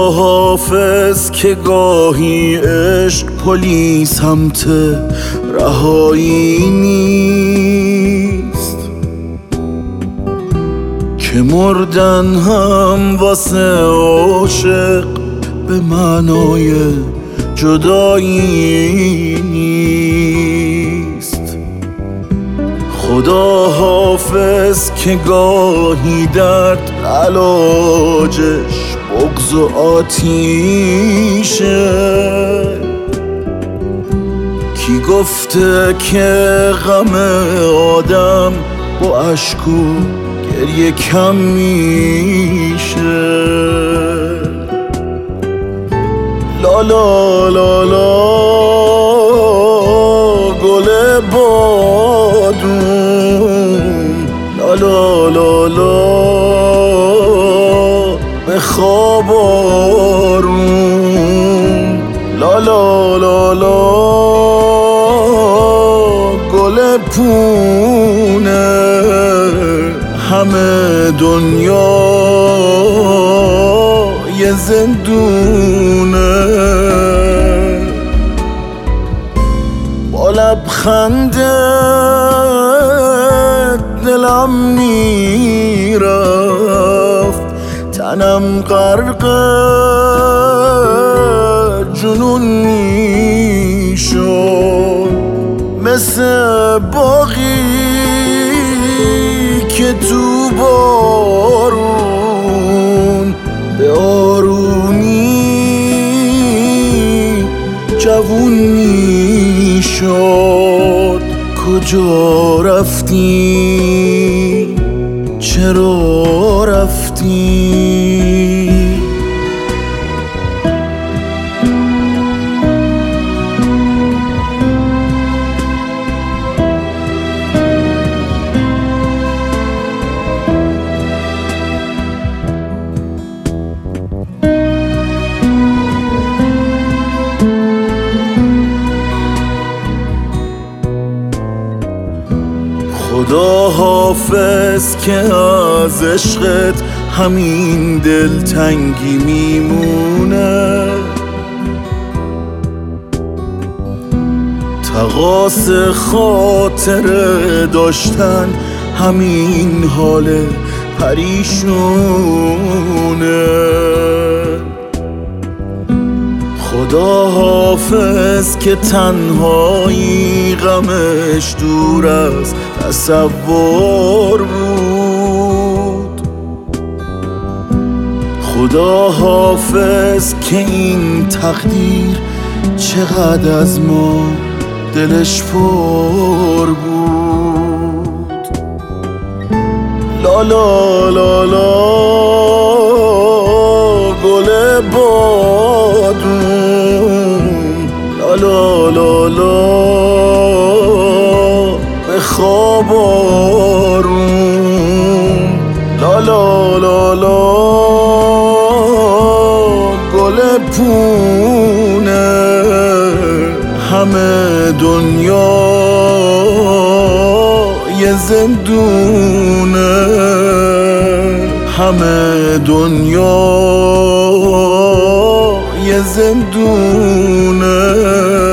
خدا حافظ که گاهی عشق پلی سمت رهایی نیست، که مردن هم واسه عاشق به معنای جدایی نیست. خدا حافظ که گاهی درد علاجش بغض و آتیشه. کی گفته که غم آدم با اشک و گریه کم میشه؟ لا لا لا لا گل بادون، لا لا لا لا به خواب آروم، لا لا لا لا گل پونه. همه دنیا یه زندونه، با لبخنده دلم میرفت، تنم غرق جنون میشد. مثل باغی که تو بارون به آرومی جوون میشد. کجا رفتی؟ چرا رفتی؟ خدا حافظ که از عشقت همین دلتنگی میمونه. تقاص خاطر داشتن همین حال پریشونه. خدا حافظ که تنهایی غمش دور از تصور بود. خدا حافظ که این تقدیر چقدر از ما دلش پر بود. لا لا لا لا گل بادون، لا لا لا لا به خواب آروم، لا لا لا لا گل پونه. همه دنیا یه زندونه، همه دنیا یه زندونه.